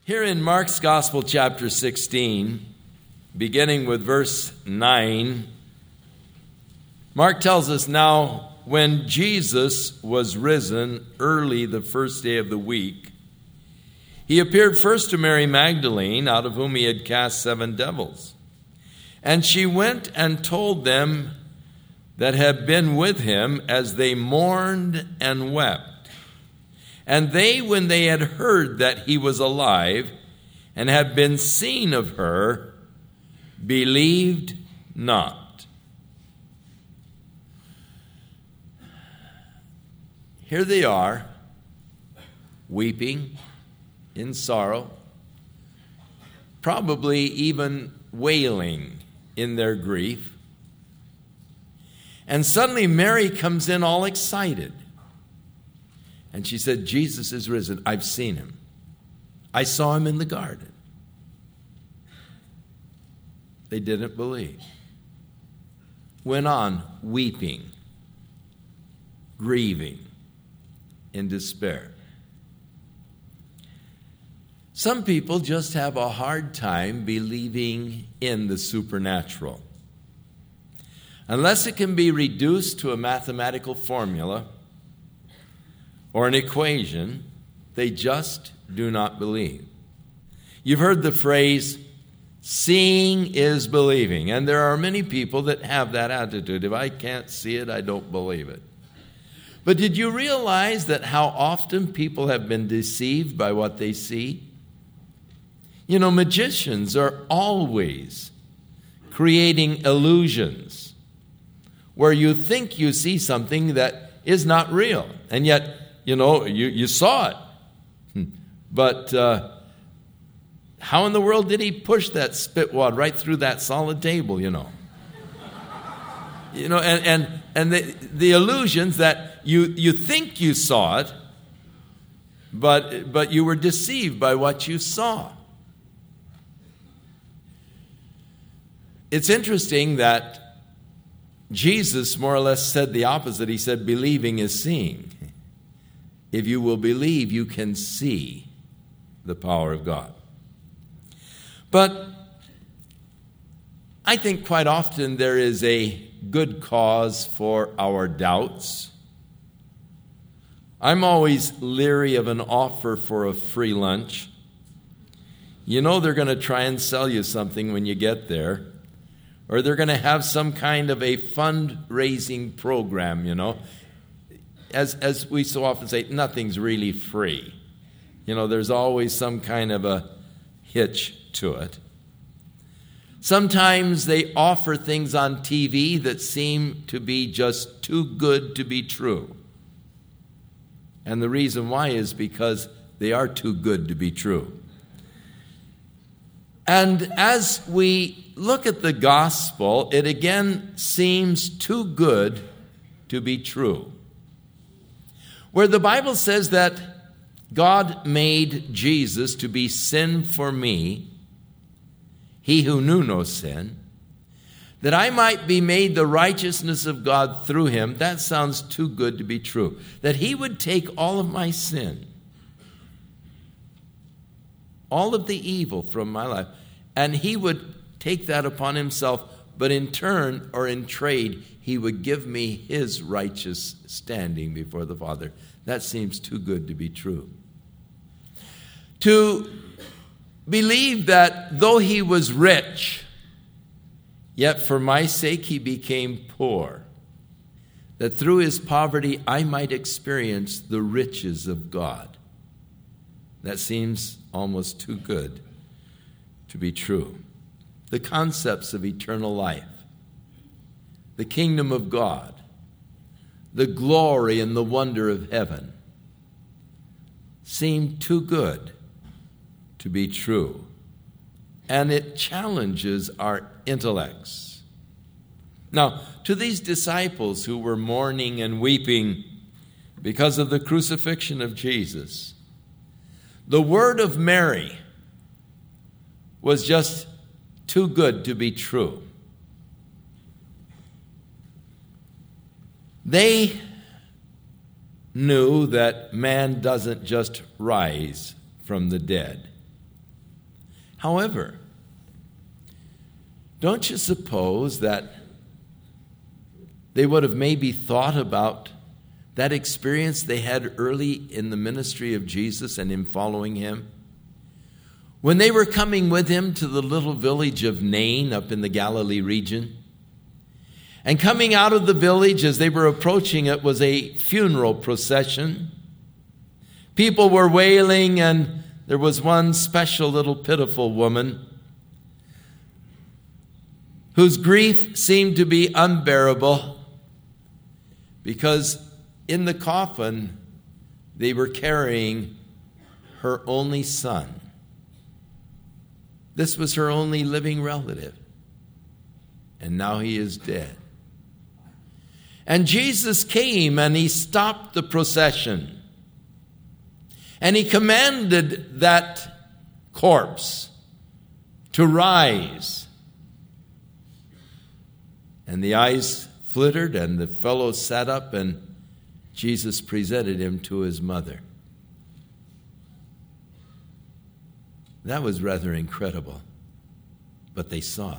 Here in Mark's Gospel, chapter 16, beginning with verse 9, Mark tells us, "Now, when Jesus was risen early the first day of the week, he appeared first to Mary Magdalene, out of whom he had cast 7 devils. And she went and told them that had been with him as they mourned and wept. And they, when they had heard that he was alive and had been seen of her, believed not." Here they are, weeping in sorrow, probably even wailing in their grief. And suddenly Mary comes in all excited. And she said, "Jesus is risen. I've seen him. I saw him in the garden." They didn't believe. Went on weeping, grieving, in despair. Some people just have a hard time believing in the supernatural. Unless it can be reduced to a mathematical formula or an equation, they just do not believe. You've heard the phrase, "seeing is believing," and there are many people that have that attitude. If I can't see it, I don't believe it. But did you realize that how often people have been deceived by what they see? You know, magicians are always creating illusions where you think you see something that is not real, and yet you saw it. But how in the world did he push that spit wad right through that solid table, and the illusions that you think you saw it, but you were deceived by what you saw. It's interesting that Jesus more or less said the opposite. He said, "Believing is seeing." If you will believe, you can see the power of God. But I think quite often there is a good cause for our doubts. I'm always leery of an offer for a free lunch. You know they're going to try and sell you something when you get there. Or they're going to have some kind of a fundraising program, As we so often say, nothing's really free. There's always some kind of a hitch to it. Sometimes they offer things on TV that seem to be just too good to be true. And the reason why is because they are too good to be true. And as we look at the gospel, it again seems too good to be true. Where the Bible says that God made Jesus to be sin for me, he who knew no sin, that I might be made the righteousness of God through him, that sounds too good to be true. That he would take all of my sin, all of the evil from my life, and he would take that upon himself, but in turn or in trade, he would give me his righteous standing before the Father. That seems too good to be true. To believe that though he was rich, yet for my sake he became poor, that through his poverty I might experience the riches of God. That seems almost too good to be true. The concepts of eternal life, the kingdom of God, the glory and the wonder of heaven seem too good to be true. And it challenges our intellects. Now, to these disciples who were mourning and weeping because of the crucifixion of Jesus, the word of Mary was just too good to be true. They knew that man doesn't just rise from the dead. However, don't you suppose that they would have maybe thought about that experience they had early in the ministry of Jesus and in following him? When they were coming with him to the little village of Nain up in the Galilee region, and coming out of the village as they were approaching it was a funeral procession. People were wailing, and there was one special little pitiful woman whose grief seemed to be unbearable because in the coffin they were carrying her only son. This was her only living relative, and now he is dead. And Jesus came and he stopped the procession. And he commanded that corpse to rise. And the eyes flittered and the fellow sat up and Jesus presented him to his mother. That was rather incredible, but they saw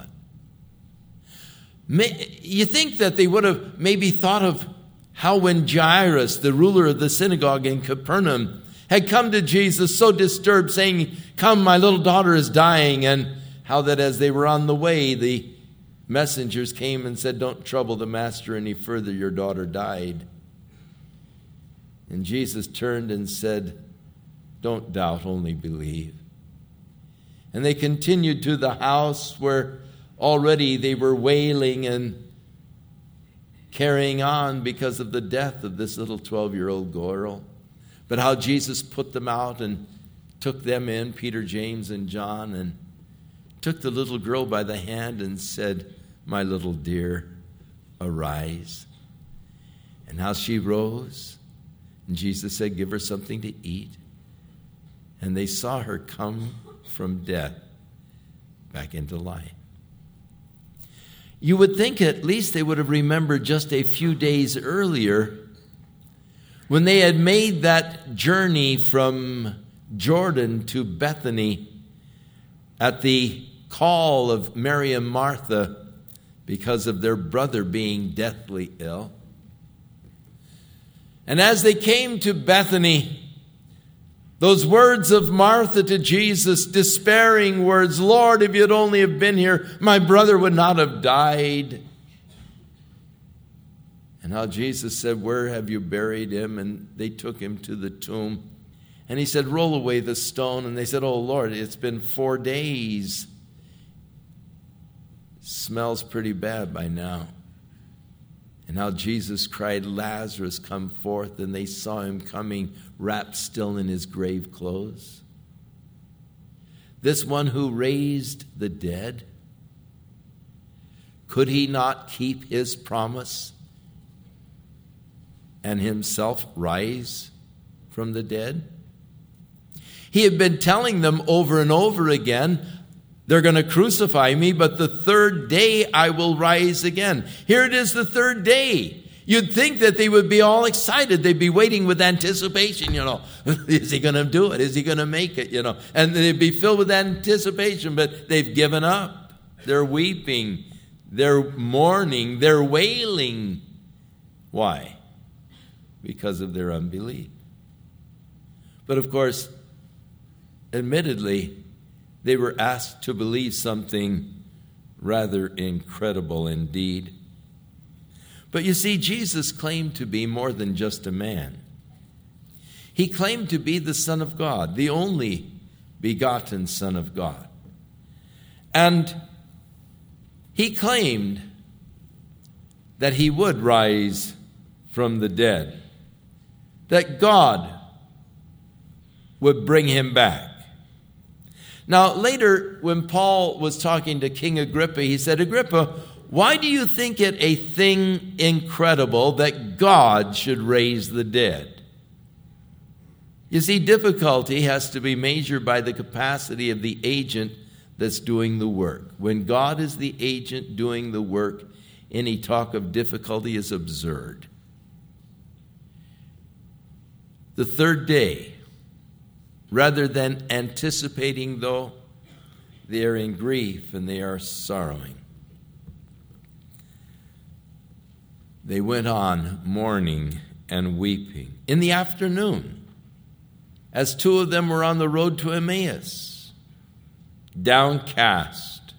it. You think that they would have maybe thought of how when Jairus, the ruler of the synagogue in Capernaum, had come to Jesus so disturbed, saying, "Come, my little daughter is dying," and how that as they were on the way, the messengers came and said, "Don't trouble the master any further, your daughter died." And Jesus turned and said, "Don't doubt, only believe." And they continued to the house where already they were wailing and carrying on because of the death of this little 12-year-old girl. But how Jesus put them out and took them in, Peter, James, and John, and took the little girl by the hand and said, "My little dear, arise." And how she rose, and Jesus said, "Give her something to eat." And they saw her come from death back into life. You would think at least they would have remembered just a few days earlier when they had made that journey from Jordan to Bethany at the call of Mary and Martha because of their brother being deathly ill. And as they came to Bethany, those words of Martha to Jesus, despairing words, "Lord, if you'd only have been here, my brother would not have died." And how Jesus said, "Where have you buried him?" And they took him to the tomb. And he said, "Roll away the stone." And they said, "Oh, Lord, it's been 4 days. Smells pretty bad by now." And how Jesus cried, "Lazarus, come forth." And they saw him coming, wrapped still in his grave clothes. This one who raised the dead, could he not keep his promise and himself rise from the dead? He had been telling them over and over again, "They're going to crucify me, but the third day I will rise again." Here it is, the third day. You'd think that they would be all excited. They'd be waiting with anticipation, Is he going to do it? Is he going to make it, And they'd be filled with anticipation, but they've given up. They're weeping. They're mourning. They're wailing. Why? Because of their unbelief. But of course, admittedly, they were asked to believe something rather incredible indeed. But you see, Jesus claimed to be more than just a man. He claimed to be the Son of God, the only begotten Son of God. And he claimed that he would rise from the dead, that God would bring him back. Now, later, when Paul was talking to King Agrippa, he said, "Agrippa, why do you think it a thing incredible that God should raise the dead?" You see, difficulty has to be measured by the capacity of the agent that's doing the work. When God is the agent doing the work, any talk of difficulty is absurd. The third day, rather than anticipating, though, They are in grief and they are sorrowing. They went on mourning and weeping. In the afternoon, as two of them were on the road to Emmaus, downcast,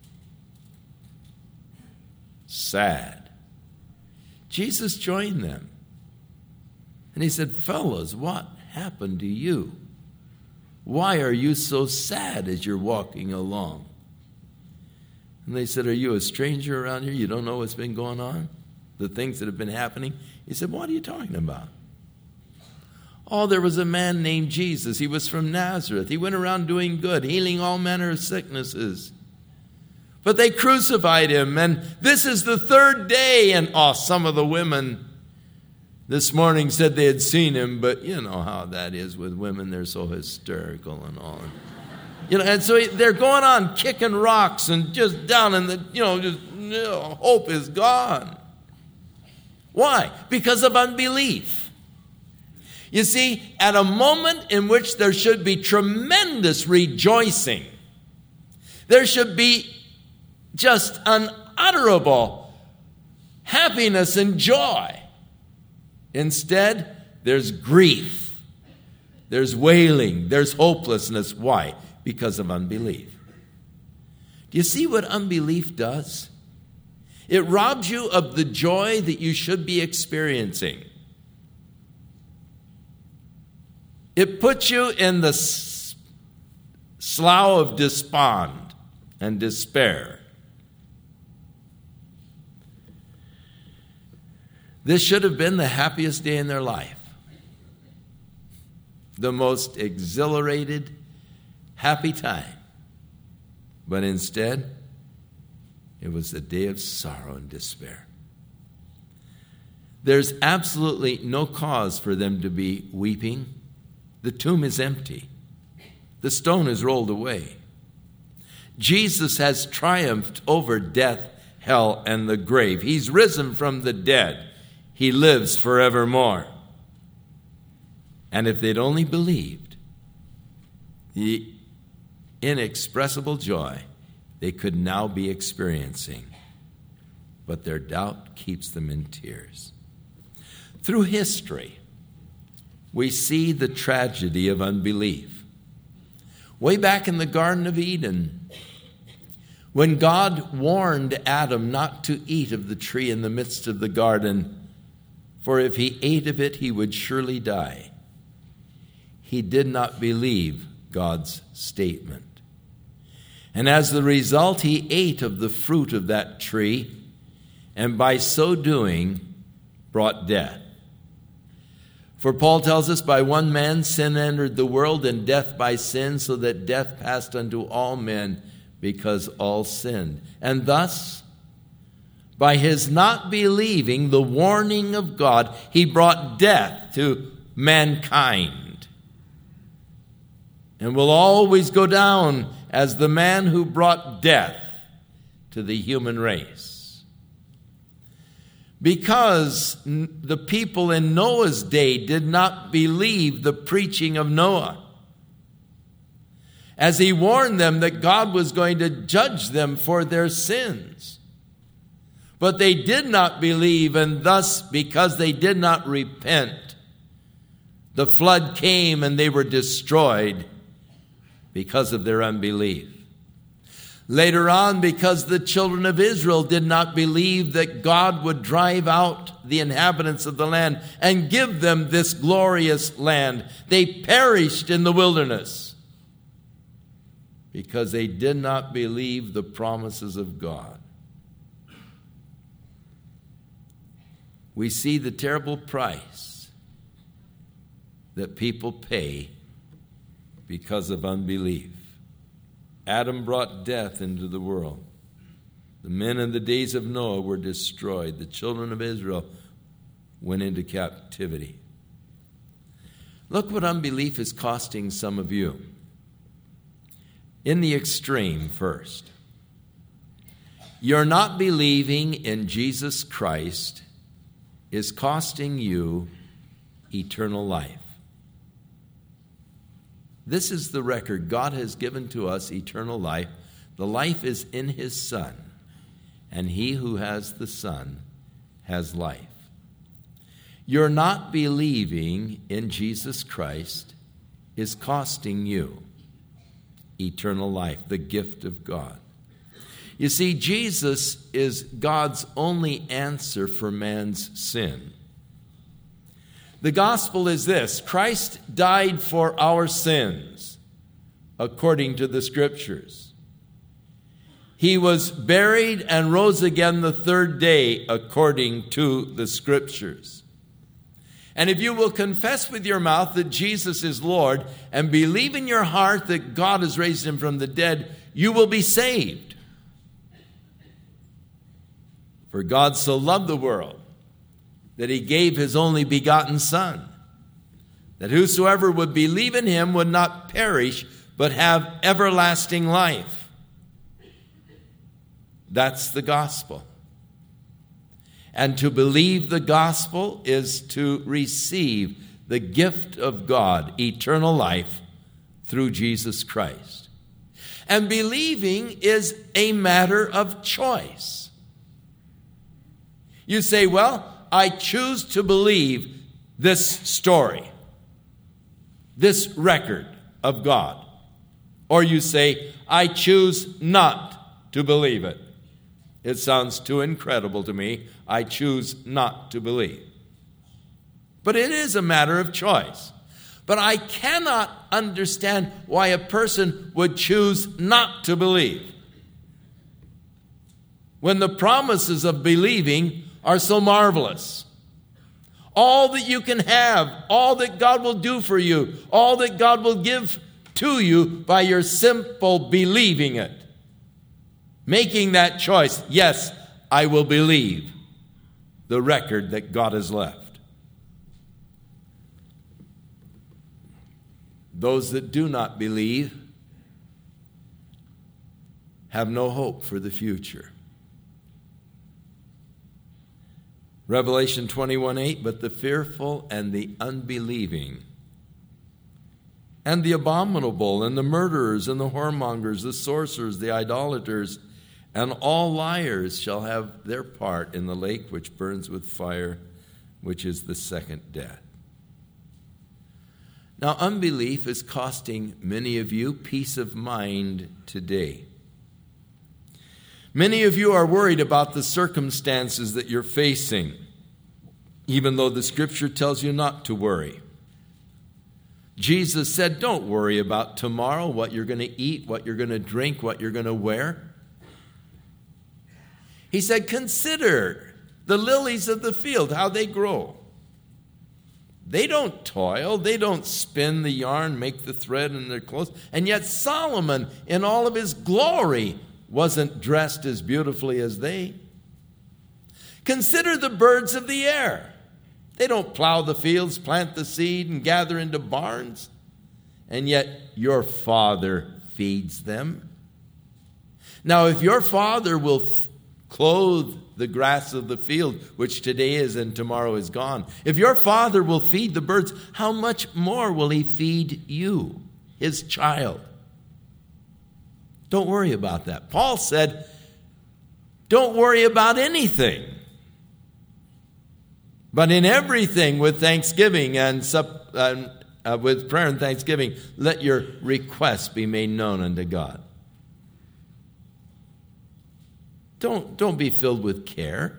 sad, Jesus joined them. And he said, "Fellows, what happened to you? Why are you so sad as you're walking along?" And they said, "Are you a stranger around here? You don't know what's been going on? The things that have been happening?" He said, "What are you talking about?" "Oh, there was a man named Jesus. He was from Nazareth. He went around doing good, healing all manner of sicknesses. But they crucified him, and this is the third day." And some of the women this morning said they had seen him, but you know how that is with women. They're so hysterical and all. And so they're going on kicking rocks and just down in the, hope is gone. Why? Because of unbelief. You see, at a moment in which there should be tremendous rejoicing, there should be just unutterable happiness and joy. Instead, there's grief, there's wailing, there's hopelessness. Why? Because of unbelief. Do you see what unbelief does? It robs you of the joy that you should be experiencing. It puts you in the slough of despond and despair. This should have been the happiest day in their life. The most exhilarated, happy time. But instead, it was a day of sorrow and despair. There's absolutely no cause for them to be weeping. The tomb is empty. The stone is rolled away. Jesus has triumphed over death, hell, and the grave. He's risen from the dead. He lives forevermore. And if they'd only believed, the inexpressible joy they could now be experiencing. But their doubt keeps them in tears. Through history, we see the tragedy of unbelief. Way back in the Garden of Eden, when God warned Adam not to eat of the tree in the midst of the garden, for if he ate of it, he would surely die. He did not believe God's statement. And as the result, he ate of the fruit of that tree, and by so doing, brought death. For Paul tells us, by one man sin entered the world, and death by sin, so that death passed unto all men, because all sinned. And thus, by his not believing the warning of God, he brought death to mankind. And will always go down as the man who brought death to the human race. Because the people in Noah's day did not believe the preaching of Noah, as he warned them that God was going to judge them for their sins. But they did not believe, and thus, because they did not repent, the flood came and they were destroyed because of their unbelief. Later on, because the children of Israel did not believe that God would drive out the inhabitants of the land and give them this glorious land, they perished in the wilderness because they did not believe the promises of God. We see the terrible price that people pay because of unbelief. Adam brought death into the world. The men in the days of Noah were destroyed. The children of Israel went into captivity. Look what unbelief is costing some of you. In the extreme first. You're not believing in Jesus Christ is costing you eternal life. This is the record. God has given to us eternal life The life is in his Son, and he who has the Son has life. Your not believing in Jesus Christ is costing you eternal life, the gift of God. You see, Jesus is God's only answer for man's sin. The gospel is this: Christ died for our sins, according to the Scriptures. He was buried and rose again the third day, according to the Scriptures. And if you will confess with your mouth that Jesus is Lord and believe in your heart that God has raised him from the dead, you will be saved. For God so loved the world that he gave his only begotten Son, that whosoever would believe in him would not perish, but have everlasting life. That's the gospel. And to believe the gospel is to receive the gift of God, eternal life, through Jesus Christ. And believing is a matter of choice. You say, well, I choose to believe this story, this record of God. Or you say, I choose not to believe it. It sounds too incredible to me. I choose not to believe. But it is a matter of choice. But I cannot understand why a person would choose not to believe when the promises of believing are so marvelous. All that you can have, all that God will do for you, all that God will give to you by your simple believing it. Making that choice, yes, I will believe the record that God has left. Those that do not believe have no hope for the future. Revelation 21:8, but the fearful and the unbelieving and the abominable and the murderers and the whoremongers, the sorcerers, the idolaters, and all liars shall have their part in the lake which burns with fire, which is the second death. Now, unbelief is costing many of you peace of mind today. Many of you are worried about the circumstances that you're facing, even though the Scripture tells you not to worry. Jesus said, don't worry about tomorrow, what you're going to eat, what you're going to drink, what you're going to wear. He said, consider the lilies of the field, how they grow. They don't toil, they don't spin the yarn, make the thread in their clothes. And yet Solomon, in all of his glory, wasn't dressed as beautifully as they. Consider the birds of the air. They don't plow the fields, plant the seed, and gather into barns. And yet your Father feeds them. Now, if your Father will clothe the grass of the field, which today is and tomorrow is gone, if your Father will feed the birds, how much more will he feed you, his child? Don't worry about that. Paul said, don't worry about anything, but in everything with thanksgiving and with prayer and thanksgiving, let your requests be made known unto God. Don't be filled with care.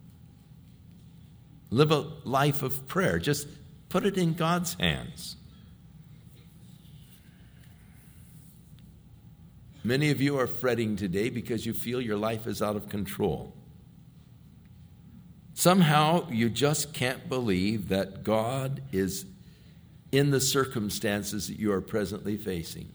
Live a life of prayer. Just put it in God's hands. Many of you are fretting today because you feel your life is out of control. Somehow you just can't believe that God is in the circumstances that you are presently facing.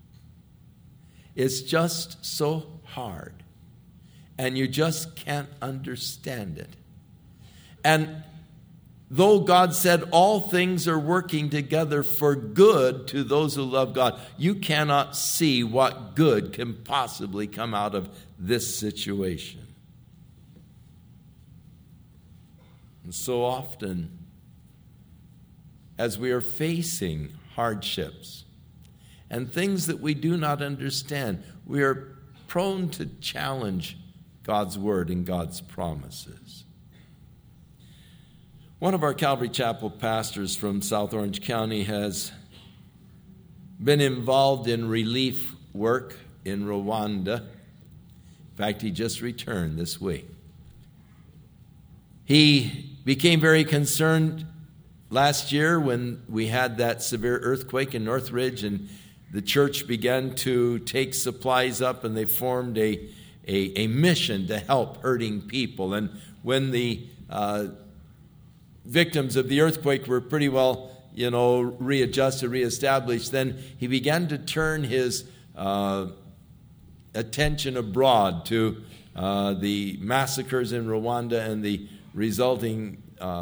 It's just so hard, and you just can't understand it. And though God said all things are working together for good to those who love God, you cannot see what good can possibly come out of this situation. And so often, as we are facing hardships and things that we do not understand, we are prone to challenge God's word and God's promises. One of our Calvary Chapel pastors from South Orange County has been involved in relief work in Rwanda. In fact, he just returned this week. He became very concerned last year when we had that severe earthquake in Northridge, and the church began to take supplies up, and they formed a mission to help hurting people. And when the victims of the earthquake were pretty well, readjusted, reestablished, then he began to turn his attention abroad to the massacres in Rwanda and the resulting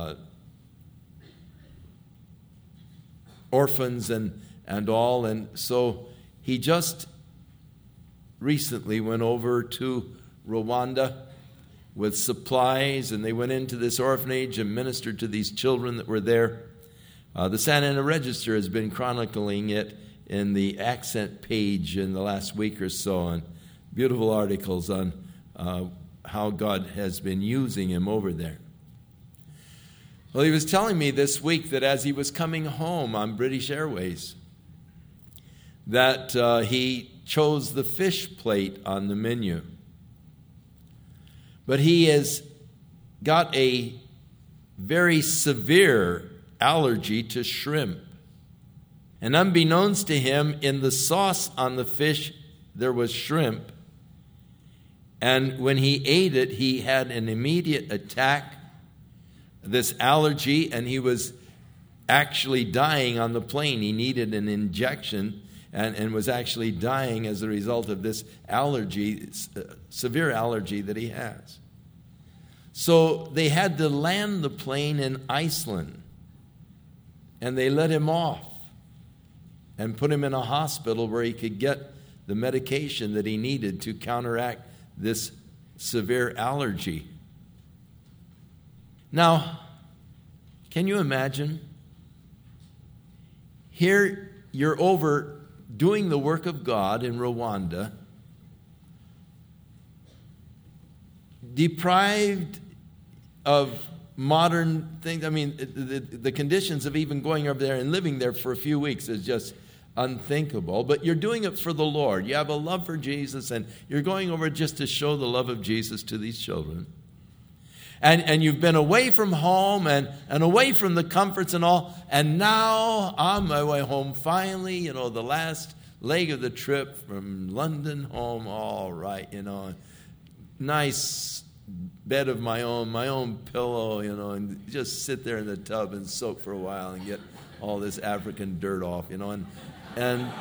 orphans and all. And so he just recently went over to Rwanda with supplies, and they went into this orphanage and ministered to these children that were there. The Santa Ana Register has been chronicling it in the accent page in the last week or so, and beautiful articles on how God has been using him over there. Well, he was telling me this week that as he was coming home on British Airways, that he chose the fish plate on the menu. But he has got a very severe allergy to shrimp. And unbeknownst to him, in the sauce on the fish, there was shrimp. And when he ate it, he had an immediate attack, this allergy, and he was actually dying on the plane. He needed an injection and was actually dying as a result of this allergy, severe allergy that he has. So they had to land the plane in Iceland, and they let him off and put him in a hospital where he could get the medication that he needed to counteract this severe allergy. Now, can you imagine? Here you're over doing the work of God in Rwanda, deprived of modern things. I mean, the conditions of even going over there and living there for a few weeks is just unthinkable. But you're doing it for the Lord. You have a love for Jesus, and you're going over just to show the love of Jesus to these children. And you've been away from home and away from the comforts and all, and now on my way home, finally, the last leg of the trip from London home, all right, nice bed of my own pillow, and just sit there in the tub and soak for a while and get all this African dirt off, and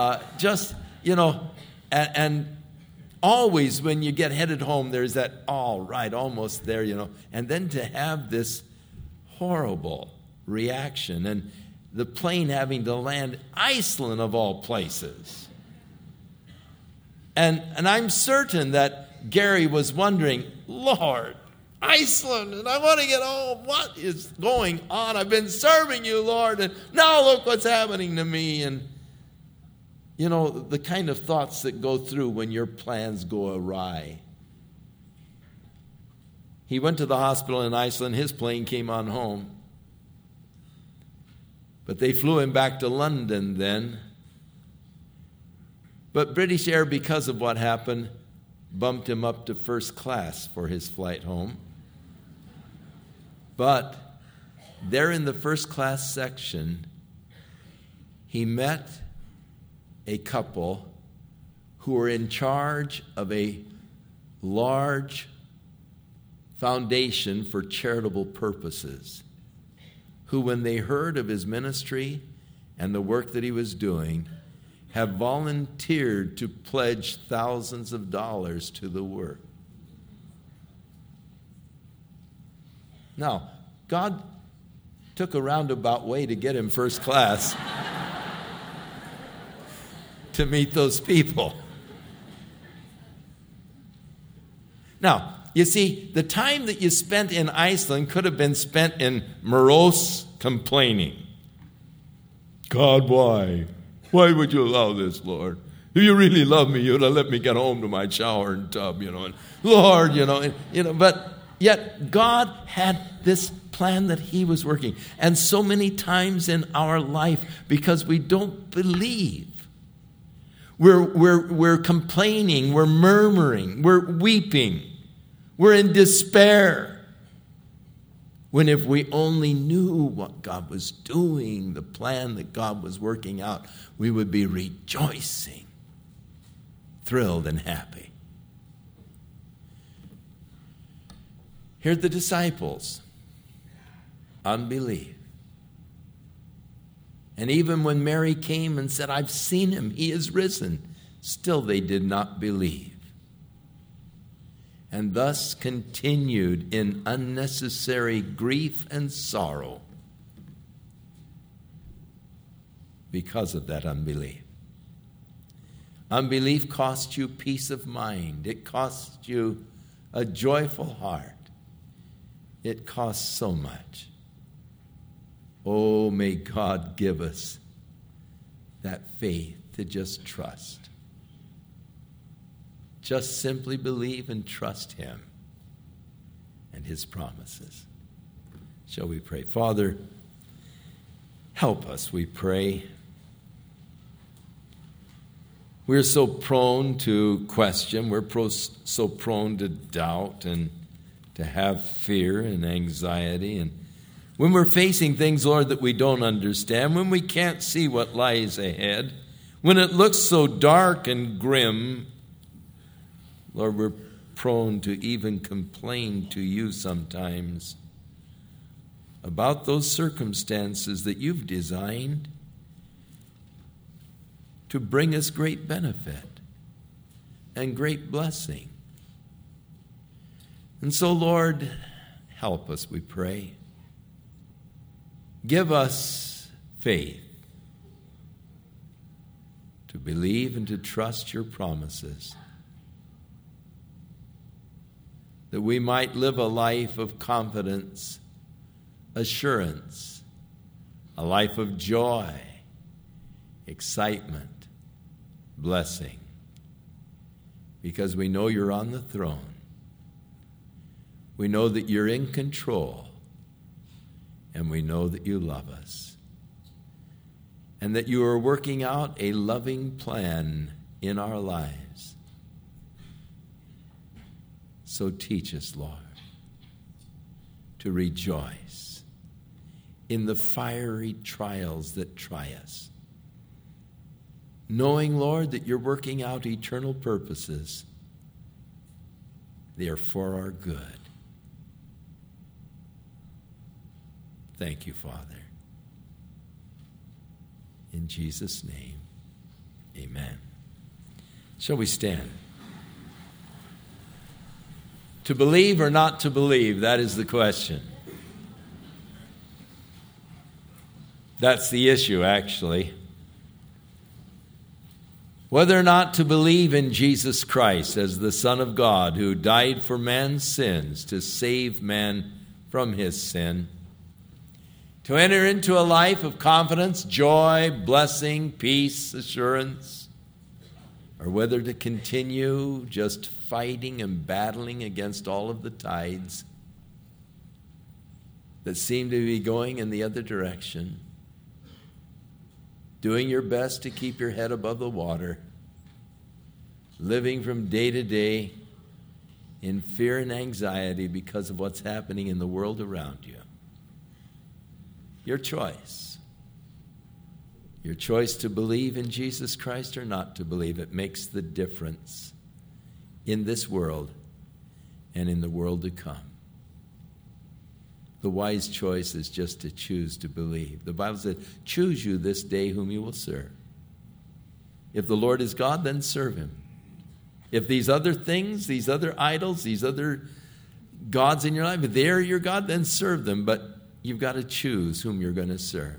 always when you get headed home, there's that, all right, almost there, and then to have this horrible reaction, and the plane having to land Iceland of all places. And I'm certain that Gary was wondering, Lord, Iceland, and I want to get home. What is going on? I've been serving you, Lord, and now look what's happening to me. And the kind of thoughts that go through when your plans go awry. He went to the hospital in Iceland. His plane came on home. But they flew him back to London then. But British Air, because of what happened, bumped him up to first class for his flight home. But there in the first class section, he met a couple who were in charge of a large foundation for charitable purposes, who, when they heard of his ministry and the work that he was doing, have volunteered to pledge thousands of dollars to the work. Now, God took a roundabout way to get him first class to meet those people. Now, you see, the time that you spent in Iceland could have been spent in morose complaining. God, why? Why would you allow this, Lord? Do you really love me? You'd have let me get home to my shower and tub, and Lord, but yet God had this plan that he was working. And so many times in our life, because we don't believe, we're complaining, we're murmuring, we're weeping, we're in despair. When if we only knew what God was doing, the plan that God was working out, we would be rejoicing, thrilled and happy. Here are the disciples. Unbelief. And even when Mary came and said, I've seen him, he is risen, still they did not believe. And thus continued in unnecessary grief and sorrow because of that unbelief. Unbelief costs you peace of mind. It costs you a joyful heart. It costs so much. Oh, may God give us that faith to just trust. Just simply believe and trust him and his promises. Shall we pray? Father, help us, we pray. We're so prone to question. We're so prone to doubt and to have fear and anxiety. And when we're facing things, Lord, that we don't understand, when we can't see what lies ahead, when it looks so dark and grim, Lord, we're prone to even complain to you sometimes about those circumstances that you've designed to bring us great benefit and great blessing. And so, Lord, help us, we pray. Give us faith to believe and to trust your promises, that we might live a life of confidence, assurance, a life of joy, excitement, blessing, because we know you're on the throne. We know that you're in control, and we know that you love us, and that you are working out a loving plan in our lives. So teach us, Lord, to rejoice in the fiery trials that try us, knowing, Lord, that you're working out eternal purposes. They are for our good. Thank you, Father. In Jesus' name, amen. Shall we stand? To believe or not to believe, that is the question. That's the issue, actually. Whether or not to believe in Jesus Christ as the Son of God who died for man's sins to save man from his sin, to enter into a life of confidence, joy, blessing, peace, assurance, or whether to continue just fighting and battling against all of the tides that seem to be going in the other direction, doing your best to keep your head above the water, living from day to day in fear and anxiety because of what's happening in the world around you. Your choice. Your choice to believe in Jesus Christ or not to believe. It makes the difference in this world and in the world to come. The wise choice is just to choose to believe. The Bible said, choose you this day whom you will serve. If the Lord is God, then serve him. If these other things, these other idols, these other gods in your life, if they're your God, then serve them. But you've got to choose whom you're going to serve.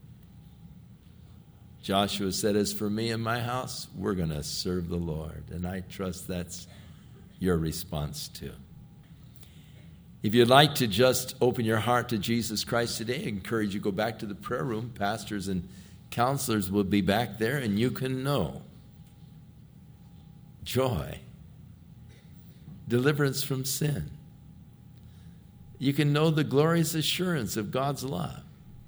Joshua said, as for me and my house, we're going to serve the Lord. And I trust that's your response too. If you'd like to just open your heart to Jesus Christ today, I encourage you to go back to the prayer room. Pastors and counselors will be back there, and you can know joy, deliverance from sin. You can know the glorious assurance of God's love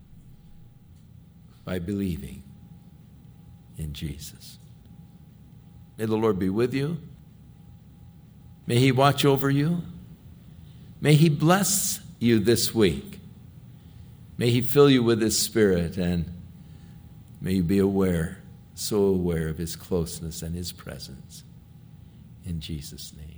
by believing in Jesus. May the Lord be with you. May He watch over you. May He bless you this week. May He fill you with His Spirit, and may you be aware, so aware of His closeness and His presence. In Jesus' name.